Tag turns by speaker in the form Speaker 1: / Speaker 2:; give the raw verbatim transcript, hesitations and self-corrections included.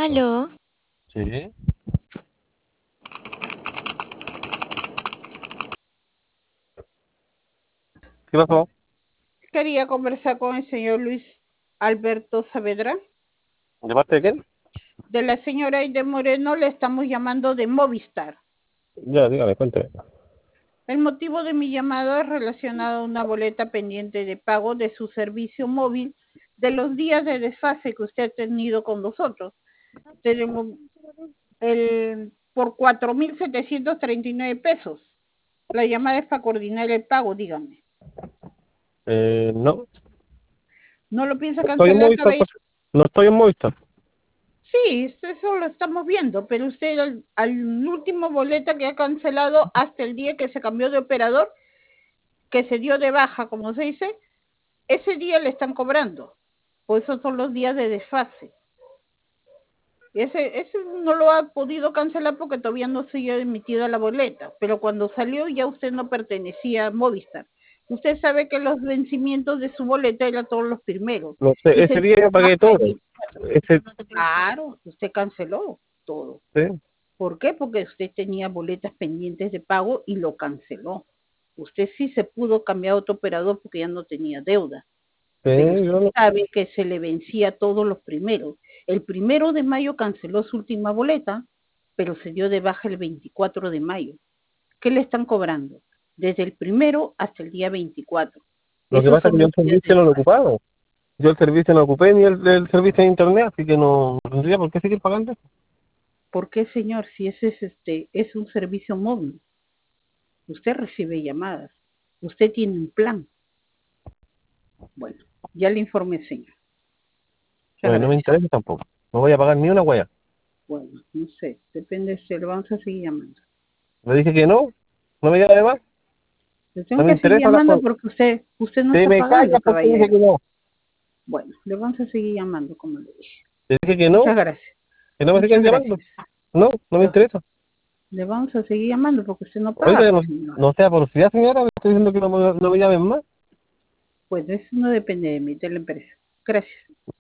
Speaker 1: Aló,
Speaker 2: Sí. ¿Qué pasó?
Speaker 3: Quería conversar con el señor Luis Alberto Saavedra.
Speaker 2: ¿De parte de quién?
Speaker 3: De la señora Aide Moreno le estamos llamando de Movistar.
Speaker 2: Ya, dígame, cuénteme.
Speaker 3: El motivo de mi llamado es relacionado a una boleta pendiente de pago de su servicio móvil de los días de desfase que usted ha tenido con nosotros. Tenemos el, por cuatro mil setecientos treinta y nueve pesos. La llamada es para coordinar el pago, dígame.
Speaker 2: Eh, no,
Speaker 3: ¿No lo piensa
Speaker 2: estoy en
Speaker 3: cancelar,
Speaker 2: Movistar,
Speaker 3: caballero?
Speaker 2: pues. No estoy en Movistar.
Speaker 3: Sí, eso lo estamos viendo, pero usted al, al último boleta que ha cancelado hasta el día que se cambió de operador, que se dio de baja, como se dice, ese día le están cobrando. Pues esos son los días de desfase. Ese, ese no lo ha podido cancelar porque todavía no se ha emitido la boleta, pero cuando salió ya usted no pertenecía a Movistar. Usted sabe que los vencimientos de su boleta eran todos los primeros.
Speaker 2: No sé,
Speaker 3: Y
Speaker 2: ese
Speaker 3: se
Speaker 2: día yo pagué todo. Ese,
Speaker 3: Claro, usted canceló todo.
Speaker 2: sí.
Speaker 3: ¿Por qué? Porque usted tenía boletas pendientes de pago y lo canceló. Usted sí se pudo cambiar a otro operador porque ya no tenía deuda,
Speaker 2: Sí,
Speaker 3: pero usted
Speaker 2: yo no.
Speaker 3: sabe que se le vencía todos los primeros. El primero de mayo canceló su última boleta, pero se dio de baja el veinticuatro de mayo. ¿Qué le están cobrando? Desde el primero hasta el día veinticuatro.
Speaker 2: Lo que
Speaker 3: Esos
Speaker 2: pasa es
Speaker 3: son
Speaker 2: que yo
Speaker 3: los
Speaker 2: el
Speaker 3: días
Speaker 2: servicio
Speaker 3: de
Speaker 2: no lo he
Speaker 3: desfase.
Speaker 2: ocupado. Yo el servicio no ocupé ni el, el servicio de internet, así que no, no tendría por qué seguir pagando.
Speaker 3: ¿Por qué, señor? Si ese es, este, es un servicio móvil. Usted recibe llamadas. Usted tiene un plan. Bueno, ya le informé, señor. Muchas
Speaker 2: No, no me
Speaker 3: gracias.
Speaker 2: interesa tampoco. No voy a pagar ni una hueá.
Speaker 3: Bueno, no sé, depende si le vamos a seguir llamando.
Speaker 2: Le dije que no, no me llame más.
Speaker 3: Le
Speaker 2: No
Speaker 3: tengo
Speaker 2: me
Speaker 3: que seguir
Speaker 2: interesa hablar
Speaker 3: llamando
Speaker 2: con...
Speaker 3: porque usted, usted no
Speaker 2: Si
Speaker 3: está
Speaker 2: me
Speaker 3: pagando,
Speaker 2: callas porque dije que
Speaker 3: caballero.
Speaker 2: no.
Speaker 3: Bueno, le vamos a seguir llamando, como le dije.
Speaker 2: Le dije que no,
Speaker 3: Muchas gracias.
Speaker 2: que no me sigan
Speaker 3: Muchas
Speaker 2: llamando.
Speaker 3: gracias.
Speaker 2: No, no me
Speaker 3: Le,
Speaker 2: interesa.
Speaker 3: le vamos a seguir llamando porque usted no
Speaker 2: Oiga,
Speaker 3: paga,
Speaker 2: no,
Speaker 3: pues, señor.
Speaker 2: no sea porfía, señora, le estoy diciendo que no me, no me llamen más.
Speaker 3: Pues eso no depende de mí, de la empresa. Gracias.